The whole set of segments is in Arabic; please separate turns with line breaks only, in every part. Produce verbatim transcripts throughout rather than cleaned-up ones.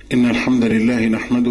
إن الحمد لله نحمده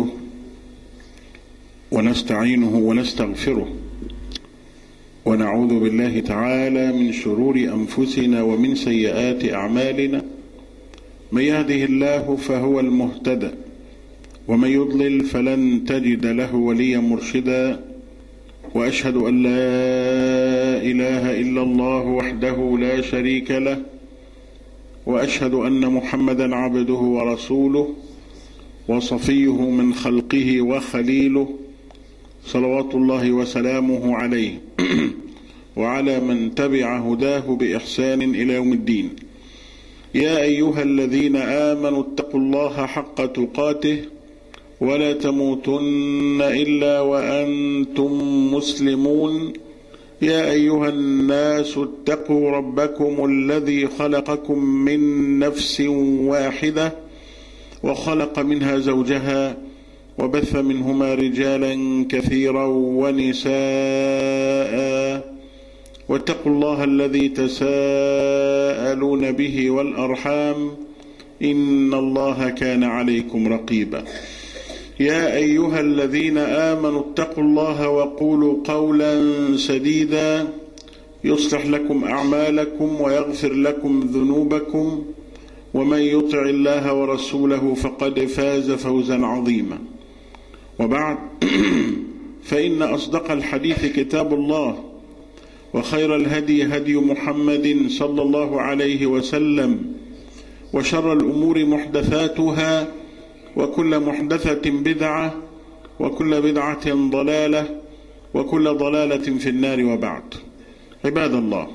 ونستعينه ونستغفره ونعوذ بالله تعالى من شرور أنفسنا ومن سيئات أعمالنا. من يهده الله فهو المهتدى ومن يضلل فلن تجد له وليا مرشدا، وأشهد أن لا إله إلا الله وحده لا شريك له، وأشهد أن محمدا عبده ورسوله وصفيه من خلقه وخليله، صلوات الله وسلامه عليه وعلى من تبع هداه بإحسان إلى يوم الدين. يا أيها الذين آمنوا اتقوا الله حق تقاته ولا تموتن إلا وأنتم مسلمون. يا أيها الناس اتقوا ربكم الذي خلقكم من نفس واحدة وخلق منها زوجها وبث منهما رجالا كثيرا ونساء، واتقوا الله الذي تساءلون به والأرحام إن الله كان عليكم رقيبا. يا أيها الذين آمنوا اتقوا الله وقولوا قولا سديدا يصلح لكم أعمالكم ويغفر لكم ذنوبكم، ومن يطع الله ورسوله فقد فاز فوزا عظيما. وبعد، فإن أصدق الحديث كتاب الله، وخير الهدي هدي محمد صلى الله عليه وسلم، وشر الأمور محدثاتها، وكل محدثة بدعة، وكل بدعة ضلالة، وكل ضلالة في النار. وبعد، عباد الله،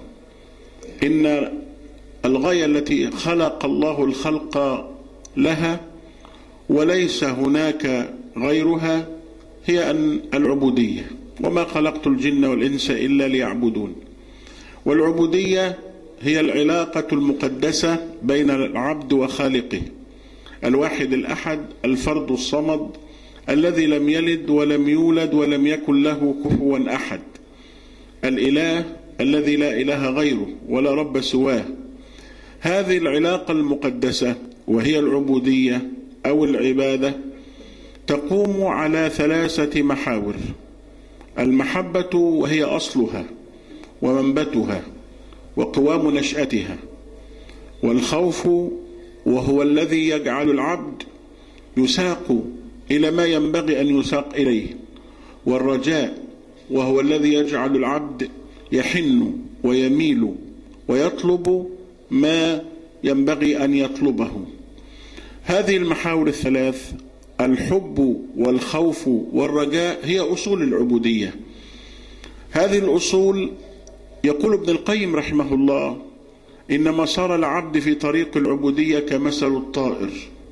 إن الغاية التي خلق الله الخلق لها وليس هناك غيرها هي أن العبودية، وما خلقت الجن والإنس إلا ليعبدون. والعبودية هي العلاقة المقدسة بين العبد وخالقه، الواحد الأحد الفرد الصمد الذي لم يلد ولم يولد ولم يكن له كفوا أحد، الإله الذي لا إله غيره ولا رب سواه. هذه العلاقة المقدسة وهي العبودية أو العبادة تقوم على ثلاثة محاور: المحبة وهي أصلها ومنبتها وقوام نشأتها، والخوف وهو الذي يجعل العبد يساق إلى ما ينبغي أن يساق إليه، والرجاء وهو الذي يجعل العبد يحن ويميل ويطلب ما ينبغي أن يطلبه. هذه المحاور الثلاث، الحب والخوف والرجاء، هي أصول العبودية. هذه الأصول يقول ابن القيم رحمه الله: إن مسار العبد في طريق العبودية كمثل الطائر،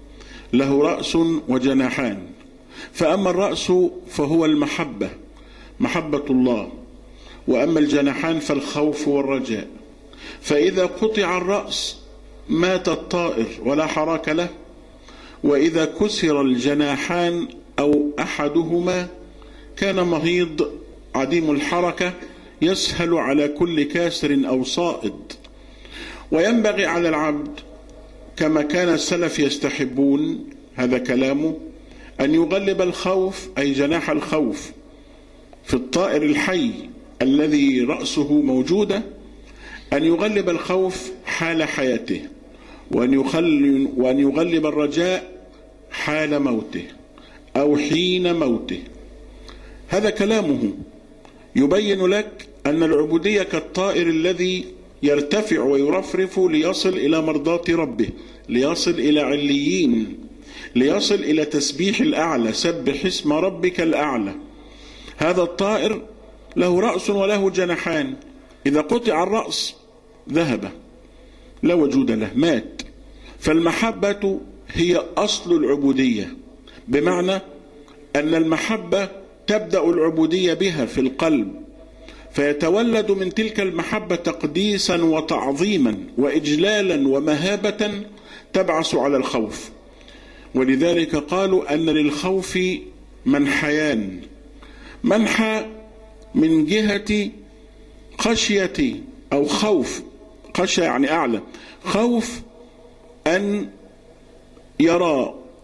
له رأس وجناحان، فأما الرأس فهو المحبة، محبة الله، وأما الجناحان فالخوف والرجاء. فإذا قطع الرأس مات الطائر ولا حراك له، وإذا كسر الجناحان أو أحدهما كان مهيض عديم الحركة يسهل على كل كاسر أو صائد. وينبغي على العبد كما كان السلف يستحبون، هذا كلامه، أن يغلب الخوف أي جناح الخوف في الطائر الحي الذي رأسه موجودة، أن يغلب الخوف حال حياته، وأن وأن يغلب الرجاء حال موته أو حين موته. هذا كلامه يبين لك أن العبودية كالطائر الذي يرتفع ويرفرف ليصل إلى مرضاة ربه، ليصل إلى عليين، ليصل إلى تسبيح الأعلى، سبح اسم ربك الأعلى. هذا الطائر له رأس وله جناحان، إذا قطع الرأس ذهب، لا وجود له، مات. فالمحبة هي أصل العبودية، بمعنى أن المحبة تبدأ العبودية بها في القلب، فيتولد من تلك المحبة تقديسا وتعظيما وإجلالا ومهابة تبعث على الخوف. ولذلك قالوا أن للخوف منحيان: منحى من جهة خشية أو خوف، خشية يعني أعلى، خوف أن يرى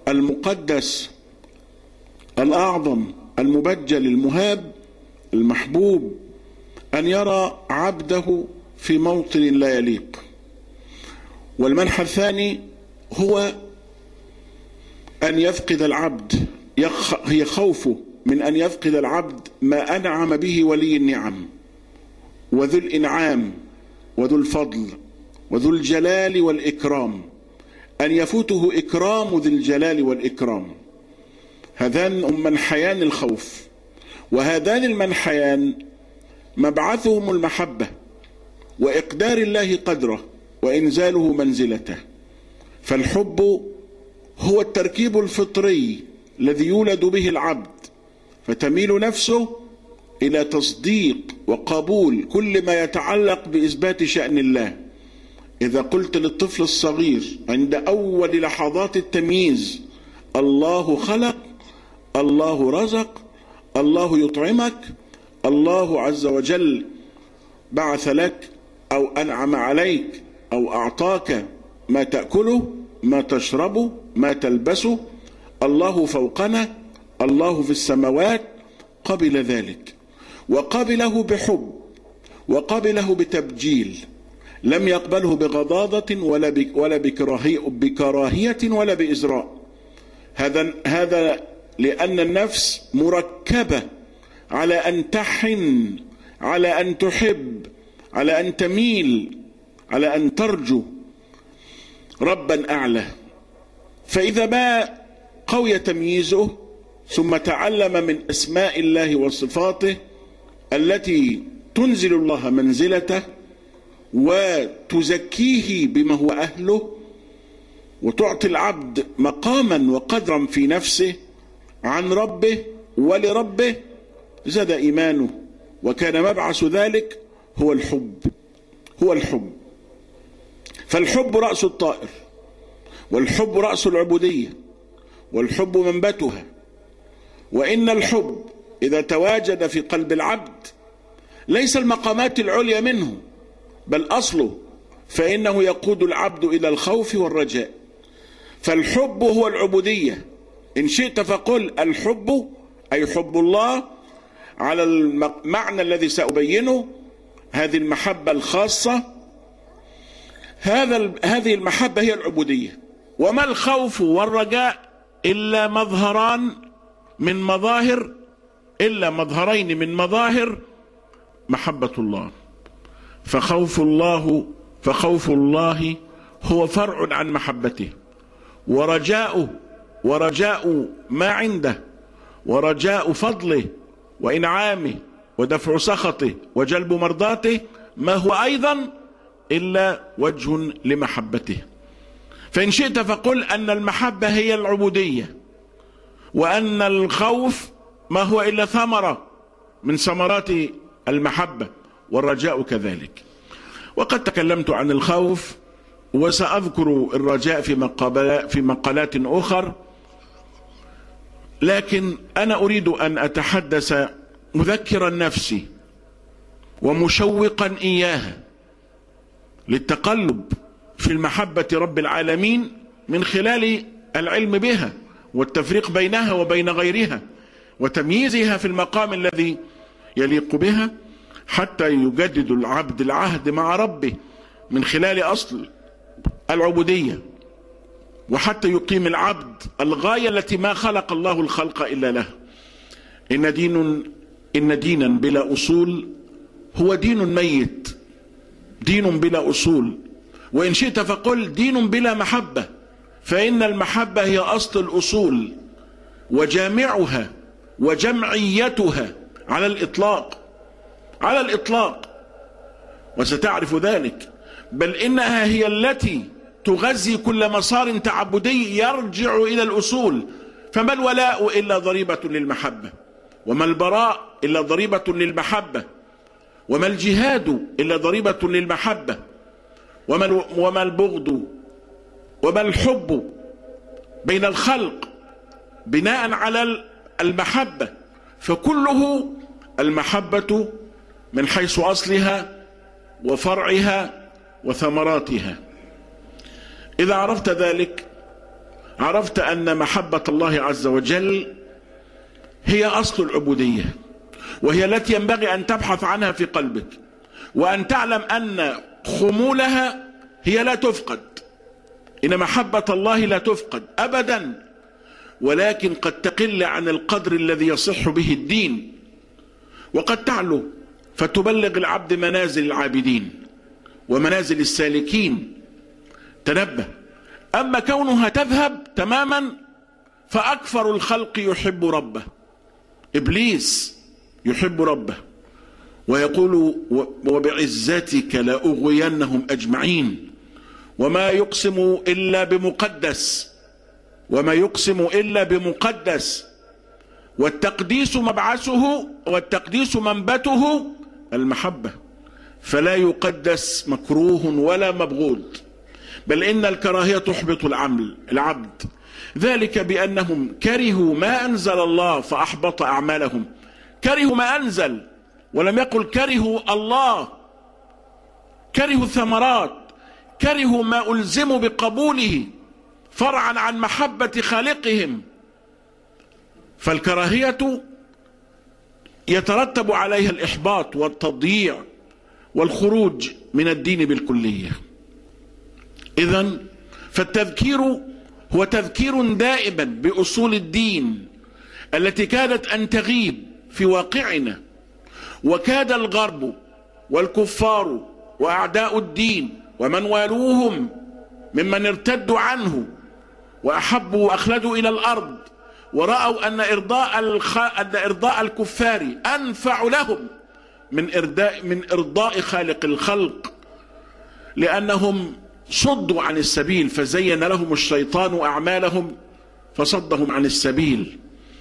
المقدس الأعظم المبجل المهاب المحبوب أن يرى عبده في موطن لا يليق. والمنحى الثاني هو أن يفقد العبد، هي خوفه من أن يفقد العبد ما أنعم به ولي النعم وذو الإنعام وذو الفضل وذو الجلال والإكرام، أن يفوته إكرام ذي الجلال والإكرام. هذان هم منحيان الخوف، وهذان المنحيان مبعثهم المحبة وإقدار الله قدره وإنزاله منزلته. فالحب هو التركيب الفطري الذي يولد به العبد، فتميل نفسه إلى تصديق وقبول كل ما يتعلق بإثبات شأن الله. إذا قلت للطفل الصغير عند أول لحظات التمييز الله خلق، الله رزق، الله يطعمك، الله عز وجل بعث لك أو أنعم عليك أو أعطاك ما تأكله ما تشربه ما تلبسه، الله فوقنا، الله في السماوات، قبل ذلك وقبله بحب وقبله بتبجيل، لم يقبله بغضاضة ولا ولا بكراهية ولا بإزراء. هذا هذا لأن النفس مركبة على أن تحن، على أن تحب، على أن تميل، على أن ترجو ربا أعلى. فإذا ما قوي تمييزه ثم تعلم من أسماء الله وصفاته التي تنزل الله منزلته وتزكيه بما هو أهله وتعطي العبد مقاما وقدرا في نفسه عن ربه ولربه، زاد إيمانه. وكان مبعث ذلك هو الحب، هو الحب. فالحب رأس الطائر، والحب رأس العبودية، والحب منبتها. وإن الحب إذا تواجد في قلب العبد ليس المقامات العليا منه بل أصله، فإنه يقود العبد إلى الخوف والرجاء. فالحب هو العبودية. إن شئت فقل الحب أي حب الله على المعنى الذي سأبينه، هذه المحبة الخاصة، هذا هذه المحبة هي العبودية. وما الخوف والرجاء إلا مظهران من مظاهر إلا مظهرين من مظاهر محبة الله. فخوف الله فخوف الله هو فرع عن محبته، ورجاؤه ورجاء ما عنده ورجاء فضله وإنعامه ودفع سخطه وجلب مرضاته ما هو أيضا إلا وجه لمحبته. فإن شئت فقل أن المحبة هي العبودية، وأن الخوف ما هو إلا ثمرة من ثمرات المحبة، والرجاء كذلك. وقد تكلمت عن الخوف وسأذكر الرجاء في مقالات أخرى، لكن أنا أريد أن أتحدث مذكرا نفسي ومشوقا إياها للتقلب في المحبة رب العالمين من خلال العلم بها والتفريق بينها وبين غيرها وتمييزها في المقام الذي يليق بها، حتى يجدد العبد العهد مع ربه من خلال أصل العبودية، وحتى يقيم العبد الغاية التي ما خلق الله الخلق إلا له. إن دين إن دينا بلا أصول هو دين ميت، دين بلا أصول. وإن شئت فقل دين بلا محبة، فإن المحبة هي أصل الأصول وجامعها وجمعيتها على الإطلاق، على الإطلاق، وستعرف ذلك. بل إنها هي التي تغذي كل مسار تعبدي يرجع إلى الأصول. فما الولاء إلا ضريبة للمحبة، وما البراء إلا ضريبة للمحبة، وما الجهاد إلا ضريبة للمحبة، وما البغض وما الحب بين الخلق بناء على المحبة. فكله المحبة من حيث أصلها وفرعها وثمراتها. إذا عرفت ذلك عرفت أن محبة الله عز وجل هي أصل العبودية، وهي التي ينبغي أن تبحث عنها في قلبك، وأن تعلم أن خمولها هي لا تفقد، إن محبة الله لا تفقد أبدا، ولكن قد تقل عن القدر الذي يصح به الدين، وقد تعلو فتبلغ العبد منازل العابدين ومنازل السالكين. تنبه. أما كونها تذهب تماما فأكثر الخلق يحب ربه. إبليس يحب ربه ويقول وبعزتك لأغوينهم أجمعين، وما يقسم إلا بمقدس، وما يقسم إلا بمقدس، والتقديس مبعثه والتقديس منبته المحبة، فلا يقدس مكروه ولا مبغوض، بل إن الكراهية تحبط العمل العبد، ذلك بأنهم كرهوا ما أنزل الله فأحبط أعمالهم. كرهوا ما أنزل، ولم يقل كرهوا الله، كرهوا الثمرات، كرهوا ما ألزموا بقبوله فرعا عن محبة خالقهم. فالكراهية يترتب عليها الإحباط والتضييع والخروج من الدين بالكلية. إذن فالتذكير هو تذكير دائما بأصول الدين التي كادت أن تغيب في واقعنا، وكاد الغرب والكفار وأعداء الدين ومن والوهم ممن ارتدوا عنه وأحبوا وأخلدوا إلى الأرض ورأوا أن إرضاء, الخ... أن إرضاء الكفار أنفع لهم من إرضاء, من إرضاء خالق الخلق، لأنهم صدوا عن السبيل فزين لهم الشيطان أعمالهم فصدهم عن السبيل.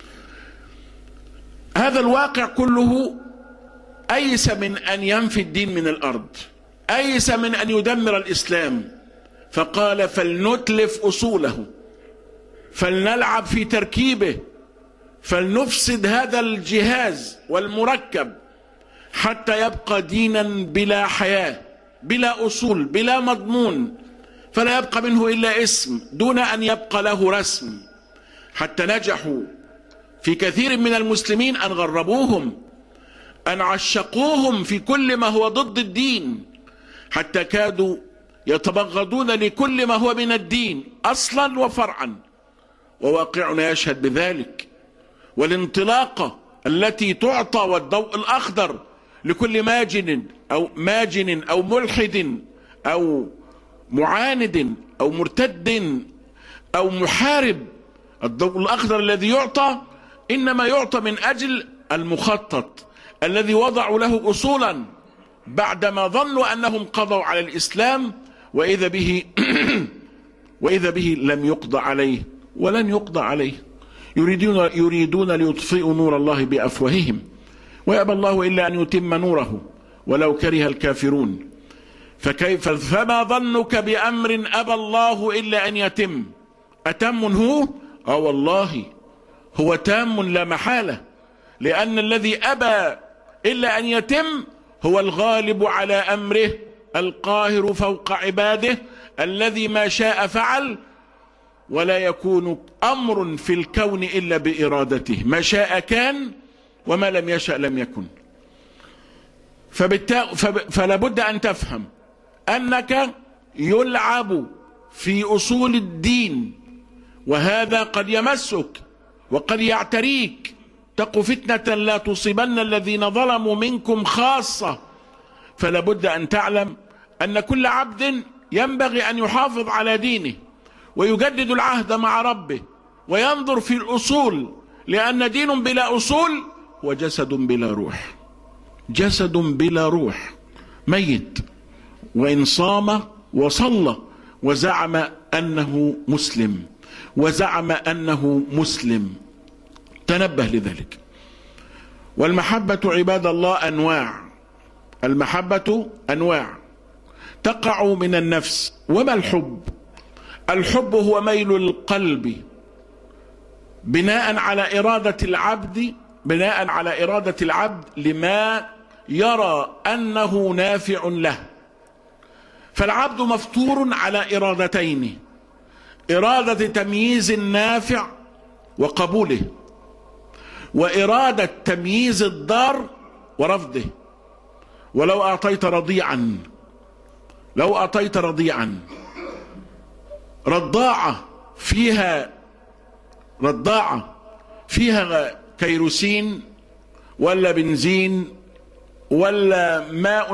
هذا الواقع كله أيس من أن ينفي الدين من الأرض، أيس من أن يدمر الإسلام، فقال فلنتلف أصوله، فلنلعب في تركيبه، فلنفسد هذا الجهاز والمركب حتى يبقى دينا بلا حياة، بلا أصول، بلا مضمون، فلا يبقى منه إلا اسم دون أن يبقى له رسم. حتى نجحوا في كثير من المسلمين أن غربوهم، أن عشقوهم في كل ما هو ضد الدين، حتى كادوا يتبغضون لكل ما هو من الدين أصلا وفرعا، وواقعنا يشهد بذلك. والانطلاقة التي تعطى والضوء الأخضر لكل ماجن أو ماجن أو ملحد أو معاند أو مرتد أو محارب، الضوء الأخضر الذي يعطى إنما يعطى من أجل المخطط الذي وضعوا له أصولا بعدما ظنوا أنهم قضوا على الإسلام، وإذا به وإذا به لم يقضى عليه ولن يقضى عليه. يريدون يريدون ليطفئوا نور الله بأفواههم ويأبى الله إلا أن يتم نوره ولو كره الكافرون. فكيف فما ظنك بأمر أبى الله إلا أن يتم؟ أتم هو؟ آه والله هو تام لا محالة، لأن الذي أبى إلا أن يتم هو الغالب على أمره، القاهر فوق عباده، الذي ما شاء فعل، ولا يكون أمر في الكون إلا بإرادته، ما شاء كان وما لم يشأ لم يكن. فلا بد أن تفهم أنك يلعب في أصول الدين، وهذا قد يمسك وقد يعتريك. تق فتنة لا تصيبن الذين ظلموا منكم خاصة. فلا بد أن تعلم أن كل عبد ينبغي أن يحافظ على دينه ويجدد العهد مع ربه وينظر في الأصول، لأن دين بلا أصول هو جسد بلا روح، جسد بلا روح ميت، وإن صام وصلى وزعم أنه مسلم وزعم أنه مسلم. تنبه لذلك. والمحبة عباد الله أنواع، المحبة أنواع تقع من النفس. وما الحب؟ الحب هو ميل القلب بناء على إرادة العبد بناء على إرادة العبد لما يرى أنه نافع له. فالعبد مفطور على إرادتين، إرادة تمييز النافع وقبوله، وإرادة تمييز الضار ورفضه. ولو أعطيت رضيعا لو أعطيت رضيعا رضاعة فيها رضاعة فيها كيروسين ولا بنزين ولا ماء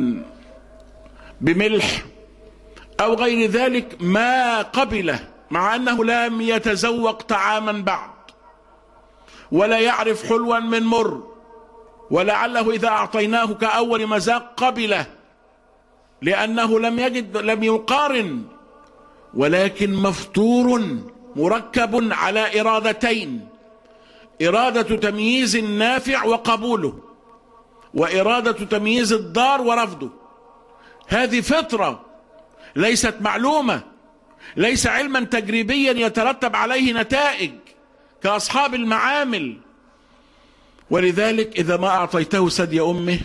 بملح أو غير ذلك ما قبله، مع أنه لم يتذوق طعاما بعد ولا يعرف حلوا من مر، ولعله إذا أعطيناه كأول مذاق قبله لأنه لم يجد لم يقارن، ولكن مفطور مركب على إرادتين: إرادة تمييز النافع وقبوله، وإرادة تمييز الضار ورفضه. هذه فطرة ليست معلومة، ليس علما تجريبيا يترتب عليه نتائج كأصحاب المعامل. ولذلك إذا ما أعطيته ثدي أمه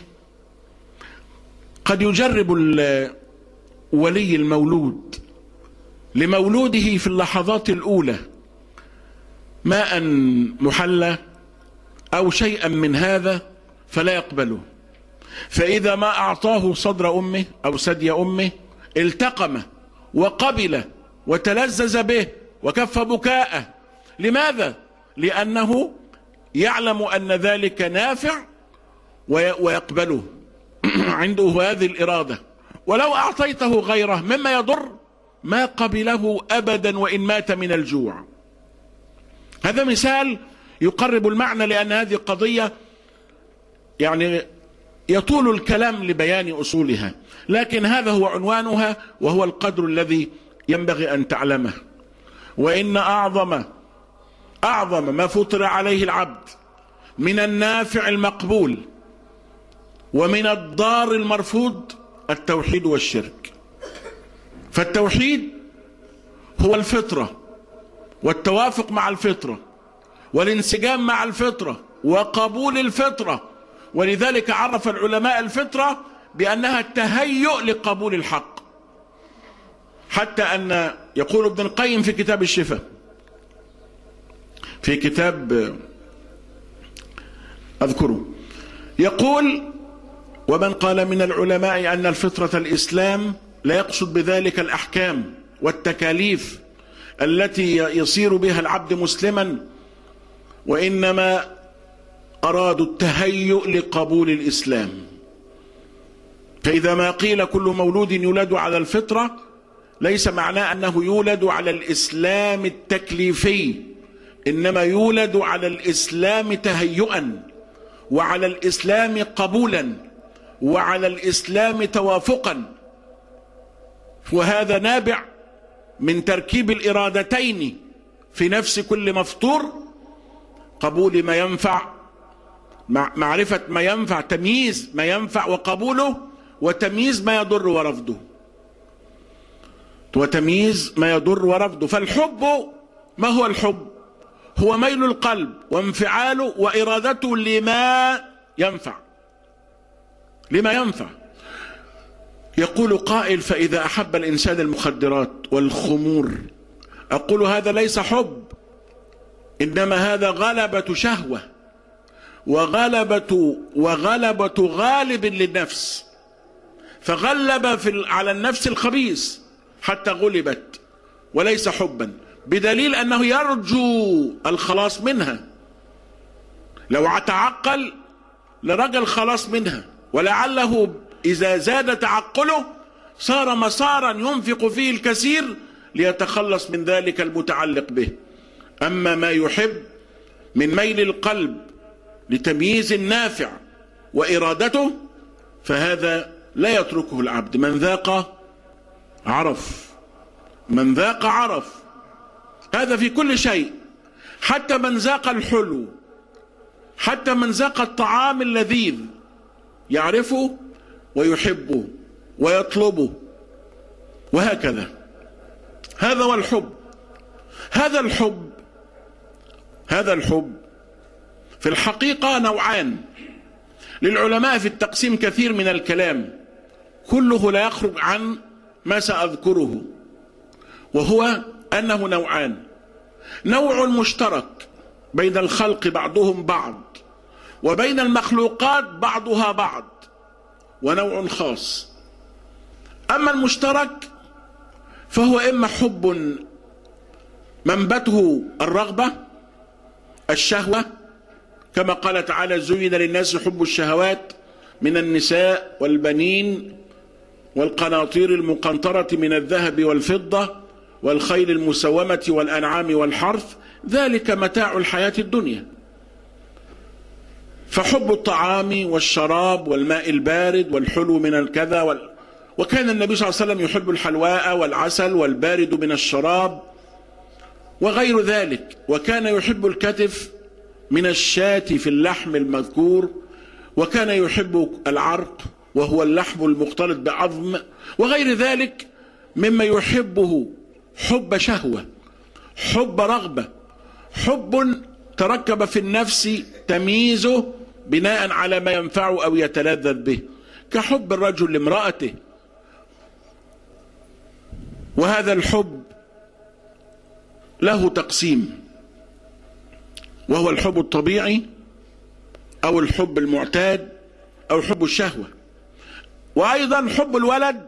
قد يجرب ولي المولود لمولوده في اللحظات الأولى ماء محلى أو شيئا من هذا فلا يقبله، فإذا ما أعطاه صدر أمه أو ثدي أمه التقمه وقبله وتلذذ به وكف بكاءه. لماذا؟ لأنه يعلم أن ذلك نافع ويقبله عنده هذه الإرادة. ولو أعطيته غيره مما يضر ما قبله أبدا وإن مات من الجوع. هذا مثال يقرب المعنى، لأن هذه قضية يعني يطول الكلام لبيان أصولها، لكن هذا هو عنوانها وهو القدر الذي ينبغي أن تعلمه. وإن أعظم أعظم ما فطر عليه العبد من النافع المقبول ومن الضار المرفوض التوحيد والشرك. فالتوحيد هو الفطرة والتوافق مع الفطرة والانسجام مع الفطرة وقبول الفطرة. ولذلك عرف العلماء الفطرة بأنها التهيؤ لقبول الحق، حتى أن يقول ابن القيم في كتاب الشفاء، في كتاب أذكره، يقول: ومن قال من العلماء أن الفطرة الإسلام لا يقصد بذلك الأحكام والتكاليف التي يصير بها العبد مسلما، وإنما أرادوا التهيؤ لقبول الإسلام. فإذا ما قيل كل مولود يولد على الفطرة ليس معناه أنه يولد على الإسلام التكليفي، إنما يولد على الإسلام تهيئا، وعلى الإسلام قبولا، وعلى الإسلام توافقا. وهذا نابع من تركيب الإرادتين في نفس كل مفطور: قبول ما ينفع، معرفة ما ينفع، تمييز ما ينفع وقبوله، وتمييز ما يضر ورفضه وتمييز ما يضر ورفضه. فالحب، ما هو الحب؟ هو ميل القلب وانفعاله وإرادته لما ينفع لما ينفع. يقول قائل: فإذا أحب الإنسان المخدرات والخمور، أقول هذا ليس حب، إنما هذا غلبة شهوة وغلبة وغلبة غالب للنفس، فغلب في على النفس الخبيث حتى غلبت، وليس حبا، بدليل أنه يرجو الخلاص منها. لو تعقل لرجى الخلاص منها، ولعله إذا زاد تعقله صار مسارا ينفق فيه الكثير ليتخلص من ذلك المتعلق به. أما ما يحب من ميل القلب لتمييز النافع وإرادته فهذا لا يتركه العبد. من ذاق عرف، من ذاق عرف، هذا في كل شيء، حتى من ذاق الحلو، حتى من ذاق الطعام اللذيذ يعرفه ويحبه ويطلبه، وهكذا. هذا هو الحب. هذا الحب هذا الحب في الحقيقة نوعان. للعلماء في التقسيم كثير من الكلام، كله لا يخرج عن ما سأذكره، وهو أنه نوعان: نوع مشترك بين الخلق بعضهم بعض وبين المخلوقات بعضها بعض، ونوع خاص. أما المشترك فهو إما حب منبته الرغبة الشهوة، كما قال تعالى: زين للناس حب الشهوات من النساء والبنين والقناطير المقنطرة من الذهب والفضة والخيل المسومة والأنعام والحرث، ذلك متاع الحياة الدنيا. فحب الطعام والشراب والماء البارد والحلو من الكذا وال... وكان النبي صلى الله عليه وسلم يحب الحلواء والعسل والبارد من الشراب وغير ذلك، وكان يحب الكتف من الشاة في اللحم المذكور، وكان يحب العرق وهو اللحم المختلط بعظم، وغير ذلك مما يحبه حب شهوة، حب رغبة، حب تركب في النفس تمييزه بناء على ما ينفعه أو يتلذذ به، كحب الرجل لامرأته. وهذا الحب له تقسيم، وهو الحب الطبيعي أو الحب المعتاد أو حب الشهوة، وأيضا حب الولد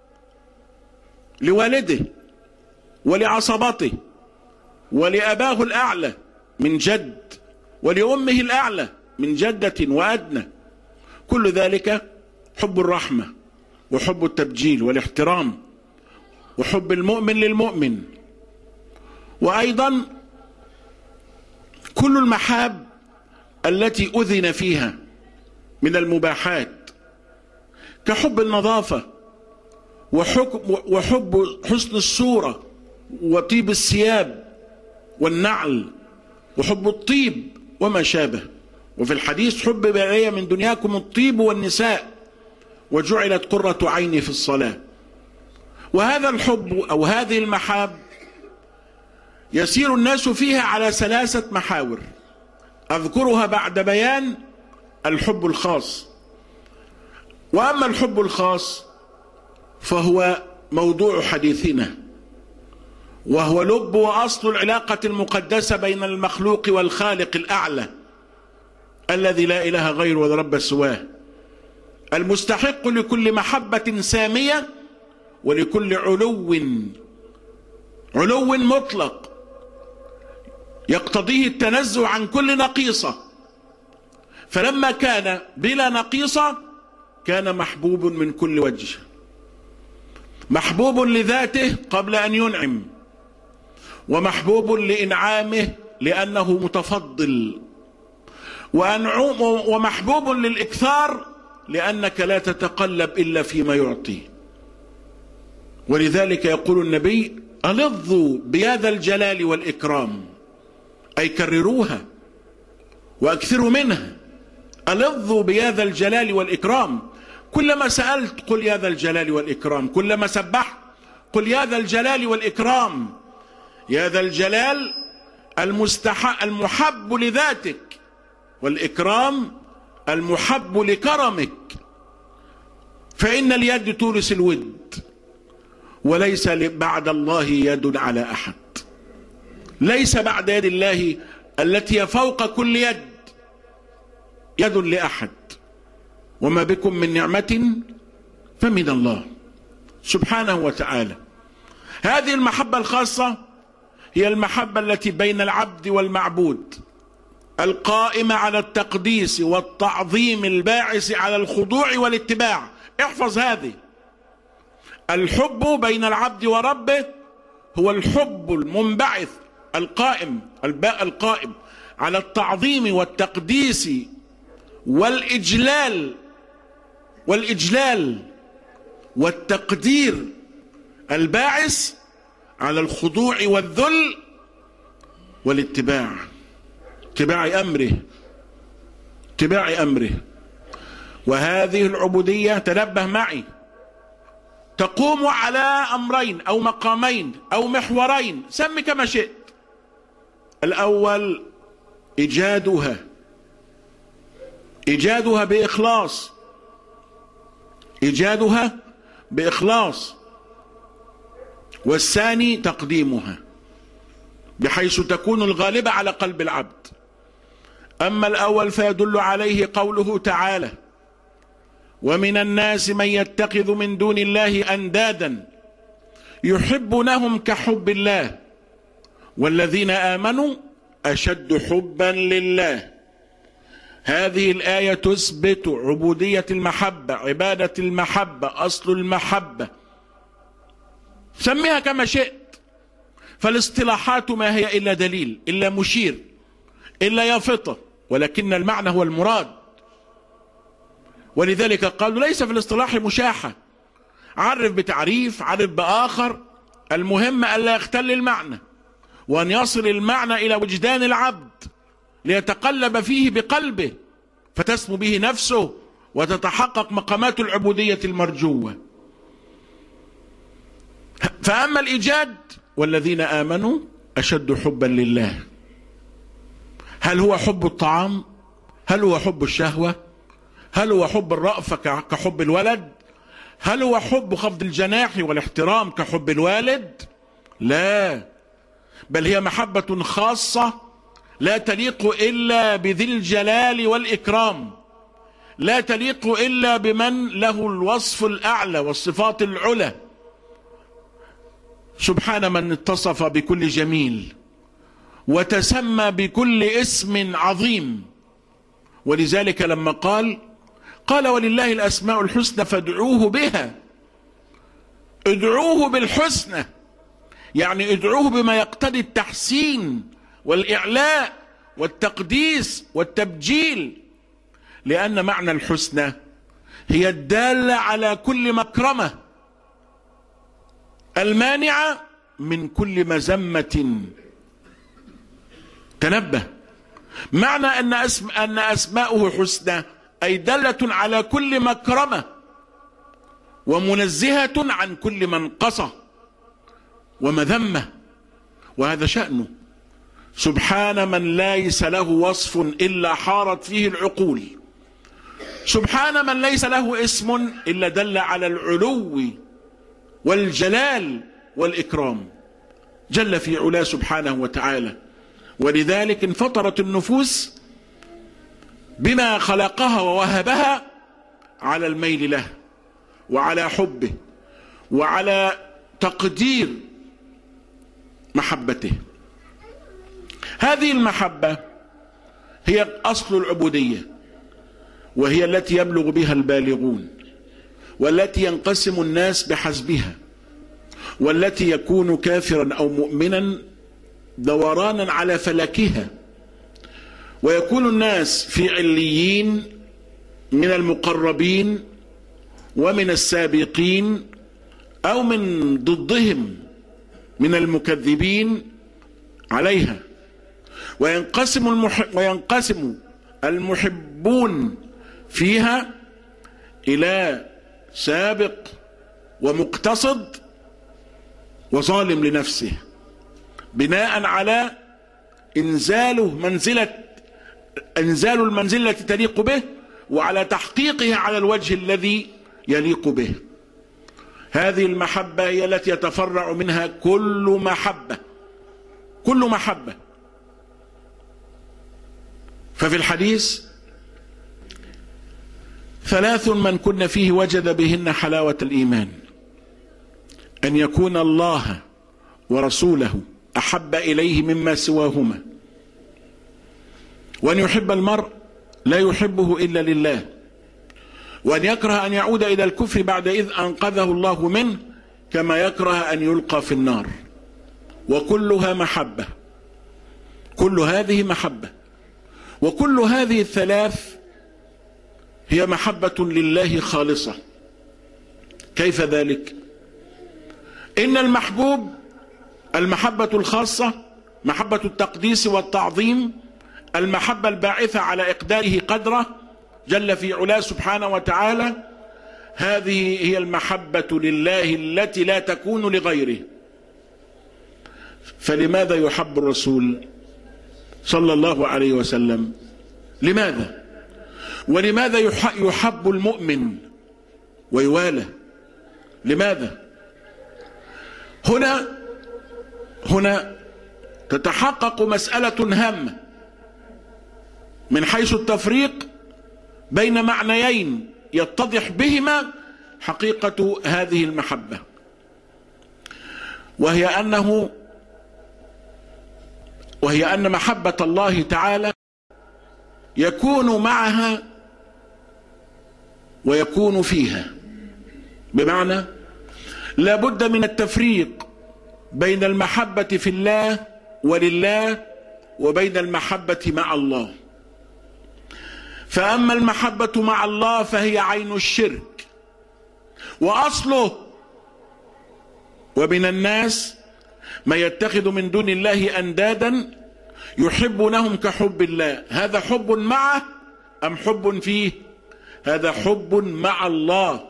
لوالده ولعصبته ولأباه الأعلى من جد ولأمه الأعلى من جدة وأدنى، كل ذلك حب الرحمة وحب التبجيل والاحترام وحب المؤمن للمؤمن. وأيضا كل المحاب التي أذن فيها من المباحات، كحب النظافة وحب حسن الصورة وطيب الثياب والنعل وحب الطيب وما شابه. وفي الحديث: حبب إلي من دنياكم الطيب والنساء وجعلت قرة عيني في الصلاة. وهذا الحب أو هذه المحاب يسير الناس فيها على ثلاثة محاور، أذكرها بعد بيان الحب الخاص. وأما الحب الخاص فهو موضوع حديثنا، وهو لب وأصل العلاقة المقدسة بين المخلوق والخالق الأعلى الذي لا إله غيره ولا رب سواه، المستحق لكل محبة سامية ولكل علو علو مطلق يقتضيه التنزه عن كل نقيصة. فلما كان بلا نقيصة كان محبوب من كل وجه، محبوب لذاته قبل أن ينعم، ومحبوب لإنعامه لأنه متفضل، ومحبوب للإكثار لأنك لا تتقلب إلا فيما يعطي. ولذلك يقول النبي: ألظوا بهذا الجلال والإكرام، أي كرروها وأكثروا منها. ألظوا بهذا الجلال والإكرام، كلما سألت قل يا ذا الجلال والإكرام، كلما سبحت قل يا ذا الجلال والإكرام، يا ذا الجلال المستحق المحب لذاتك، والإكرام المحب لكرمك، فإن اليد تورث الود، وليس بعد الله يد على أحد، ليس بعد يد الله التي فوق كل يد يد لأحد، وما بكم من نعمة فمن الله سبحانه وتعالى. هذه المحبة الخاصة هي المحبة التي بين العبد والمعبود، القائمة على التقديس والتعظيم الباعث على الخضوع والاتباع. احفظ هذه: الحب بين العبد وربه هو الحب المنبعث القائم الباء القائم على التعظيم والتقديس والإجلال والإجلال والتقدير الباعث على الخضوع والذل والاتباع، اتباع أمره اتباع أمره. وهذه العبودية، تنبه معي، تقوم على أمرين أو مقامين أو محورين، سم كما شئت. الأول إيجادها إيجادها بإخلاص إيجادها بإخلاص والثاني تقديمها بحيث تكون الغالبة على قلب العبد. أما الأول فيدل عليه قوله تعالى: ومن الناس من يتخذ من دون الله أندادا يحبونهم كحب الله والذين آمنوا أشد حبا لله. هذه الآية تثبت عبودية المحبة، عبادة المحبة، أصل المحبة، سميها كما شئت. فالاصطلاحات ما هي إلا دليل، إلا مشير، إلا يافطة، ولكن المعنى هو المراد. ولذلك قالوا ليس في الاصطلاح مشاحة، عرف بتعريف، عرف بآخر، المهم ألا يختل المعنى، وأن يصل المعنى إلى وجدان العبد ليتقلب فيه بقلبه فتسمو به نفسه وتتحقق مقامات العبودية المرجوة. فأما الإيجاد: والذين آمنوا أشد حبا لله، هل هو حب الطعام؟ هل هو حب الشهوة؟ هل هو حب الرأفة كحب الولد؟ هل هو حب خفض الجناح والاحترام كحب الوالد؟ لا، بل هي محبة خاصة لا تليق إلا بذي الجلال والإكرام، لا تليق إلا بمن له الوصف الأعلى والصفات العلى. سبحان من اتصف بكل جميل وتسمى بكل اسم عظيم. ولذلك لما قال قال ولله الأسماء الحسنى فادعوه بها، ادعوه بالحسنى، يعني ادعوه بما يقتضي التحسين والإعلاء والتقديس والتبجيل، لأن معنى الحسنى هي الدالة على كل مكرمة، المانعة من كل مذمة. تنبه، معنى أن اسم أن أسماؤه حسنى أي دالة على كل مكرمة ومنزهة عن كل منقصة ومذمة، وهذا شأنه. سبحان من ليس له وصف إلا حارت فيه العقول، سبحان من ليس له اسم إلا دل على العلو والجلال والإكرام، جل في علاه سبحانه وتعالى. ولذلك انفطرت النفوس بما خلقها ووهبها على الميل له وعلى حبه وعلى تقدير محبته. هذه المحبة هي أصل العبودية، وهي التي يبلغ بها البالغون، والتي ينقسم الناس بحسبها، والتي يكون كافرا أو مؤمنا دورانا على فلكها، ويكون الناس في عليين من المقربين ومن السابقين أو من ضدهم من المكذبين عليها. وينقسم المح... وينقسم المحبون فيها إلى سابق ومقتصد وظالم لنفسه، بناء على إنزاله منزلة إنزال المنزلة التي تليق به، وعلى تحقيقها على الوجه الذي يليق به. هذه المحبة هي التي يتفرع منها كل محبة، كل محبة. ففي الحديث: ثلاث من كن فيه وجد بهن حلاوة الإيمان: أن يكون الله ورسوله أحب إليه مما سواهما، وأن يحب المرء لا يحبه إلا لله، وأن يكره أن يعود إلى الكفر بعد إذ أنقذه الله منه، كما يكره أن يلقى في النار. وكلها محبة، كل هذه محبة، وكل هذه الثلاث هي محبة لله خالصة. كيف ذلك؟ إن المحبوب المحبة الخاصة، محبة التقديس والتعظيم، المحبة الباعثة على إقداره قدره جل في علاه سبحانه وتعالى، هذه هي المحبة لله التي لا تكون لغيره. فلماذا يحب الرسول صلى الله عليه وسلم؟ لماذا؟ ولماذا يحب المؤمن ويوالى؟ لماذا؟ هنا هنا تتحقق مسألة هامة من حيث التفريق بين معنيين يتضح بهما حقيقة هذه المحبة، وهي أنه وهي أن محبة الله تعالى يكون معها ويكون فيها، بمعنى لا بد من التفريق بين المحبة في الله ولله وبين المحبة مع الله. فأما المحبة مع الله فهي عين الشرك وأصله، ومن الناس ما يتخذ من دون الله أندادا يحبونهم كحب الله. هذا حب معه أم حب فيه؟ هذا حب مع الله.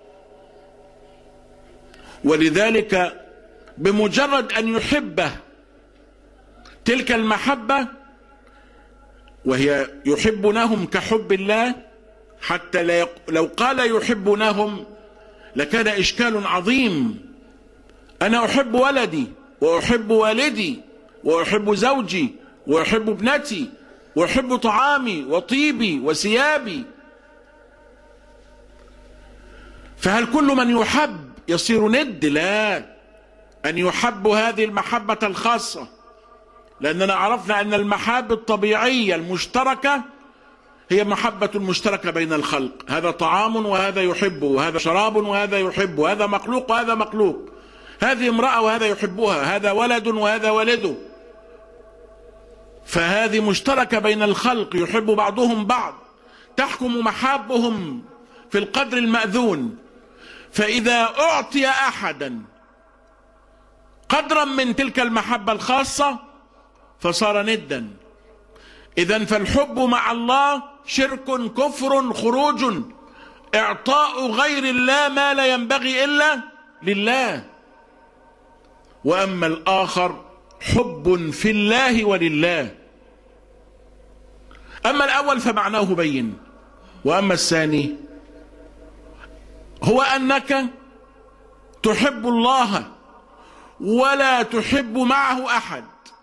ولذلك بمجرد أن يحبه تلك المحبة، وهي يحبونهم كحب الله، حتى لو قال يحبونهم لكان إشكال عظيم. أنا أحب ولدي وأحب والدي وأحب زوجي وأحب ابنتي وأحب طعامي وطيبي وثيابي، فهل كل من يحب يصير ند؟ لا، أن يحب هذه المحبة الخاصة، لأننا عرفنا أن المحبة الطبيعية المشتركة هي محبة مشتركة بين الخلق، هذا طعام وهذا يحبه، وهذا شراب وهذا يحبه، هذا مخلوق وهذا مخلوق، هذه امرأة وهذا يحبها، هذا ولد وهذا ولده، فهذه مشتركة بين الخلق، يحب بعضهم بعض، تحكم محابهم في القدر المأذون. فإذا أعطي أحدا قدرا من تلك المحبة الخاصة فصار ندا. إذن فالحب مع الله شرك، كفر، خروج، إعطاء غير الله ما لا ينبغي إلا لله. وأما الآخر حب في الله ولله. أما الأول فمعناه بين، وأما الثاني هو أنك تحب الله ولا تحب معه أحد،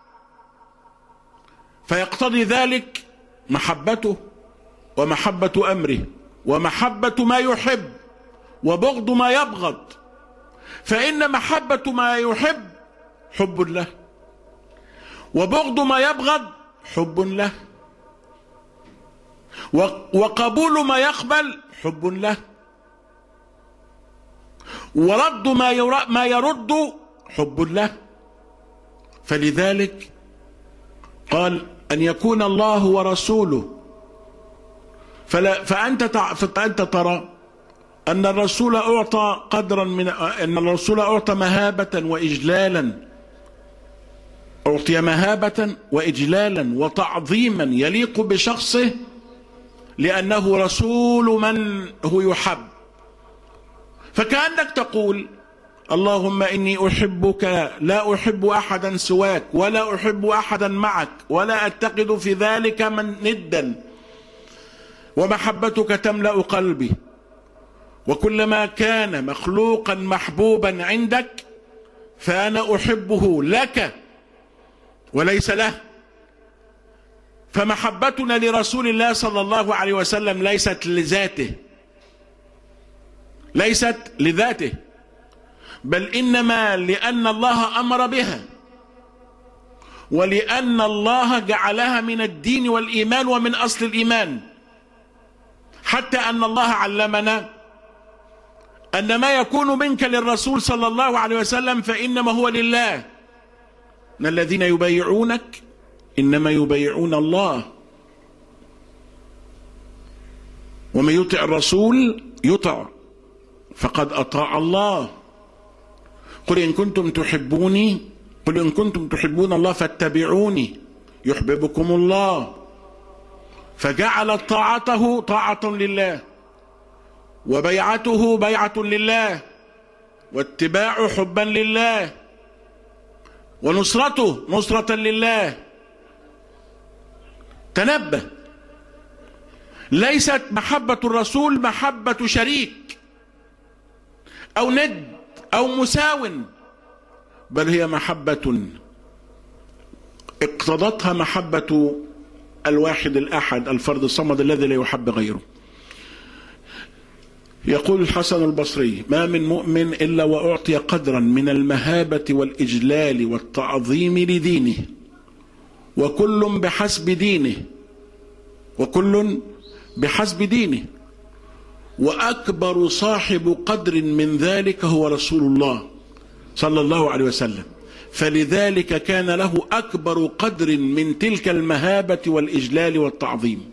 فيقتضي ذلك محبته ومحبة أمره ومحبة ما يحب وبغض ما يبغض. فإن محبة ما يحب حب له، وبغض ما يبغض حب له، وقبول ما يقبل حب له، ورد ما ما يرد حب له. فلذلك قال أن يكون الله ورسوله، فلا فأنت فأنت ترى أن الرسول أعطى قدرا من أن الرسول أعطى مهابة وإجلالا، أعطي مهابة وإجلالا وتعظيما يليق بشخصه، لأنه رسول من هو يحب. فكأنك تقول اللهم إني أحبك لا أحب أحدا سواك ولا أحب أحدا معك ولا أتقد في ذلك من ندا، ومحبتك تملأ قلبي، وكلما كان مخلوقا محبوبا عندك فأنا أحبه لك وليس له. فمحبتنا لرسول الله صلى الله عليه وسلم ليست لذاته، ليست لذاته، بل إنما لأن الله أمر بها، ولأن الله جعلها من الدين والإيمان ومن أصل الإيمان، حتى أن الله علمنا أن ما يكون منك للرسول صلى الله عليه وسلم فإنما هو لله. إن الذين يبايعونك إنما يبايعون الله، ومن يطع الرسول يطع فقد أطاع الله. قل إن كنتم تحبوني قل إن كنتم تحبون الله فاتبعوني يحببكم الله. فجعل طاعته طاعة لله، وبيعته بيعة لله، واتباعه حبا لله، ونصرته نصرة لله. تنبه، ليست محبة الرسول محبة شريك أو ند أو مساو، بل هي محبة اقتضتها محبة الواحد الأحد الفرد الصمد الذي لا يحب غيره. يقول الحسن البصري: ما من مؤمن إلا وأعطي قدرا من المهابة والإجلال والتعظيم لدينه، وكل بحسب دينه وكل بحسب دينه وأكبر صاحب قدر من ذلك هو رسول الله صلى الله عليه وسلم، فلذلك كان له أكبر قدر من تلك المهابة والإجلال والتعظيم.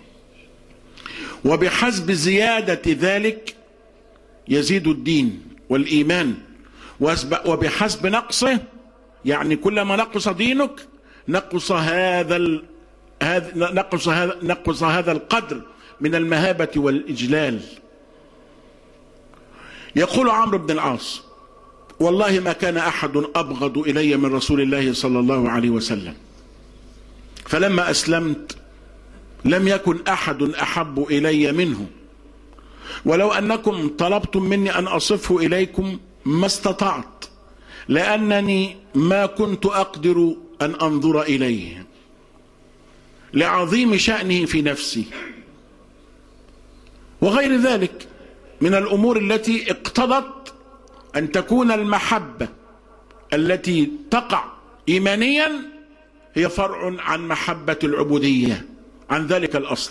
وبحسب زيادة ذلك يزيد الدين والإيمان، وبحسب نقصه يعني كلما نقص دينك نقص هذا ال... نقص هذا نقص هذا القدر من المهابة والإجلال. يقول عمرو بن العاص: والله ما كان أحد أبغض إلي من رسول الله صلى الله عليه وسلم، فلما أسلمت لم يكن أحد أحب إلي منه، ولو أنكم طلبتم مني أن أصفه إليكم ما استطعت، لأنني ما كنت أقدر أن أنظر إليه لعظيم شأنه في نفسي، وغير ذلك من الأمور التي اقتضت أن تكون المحبة التي تقع إيمانيا هي فرع عن محبة العبودية، عن ذلك الأصل.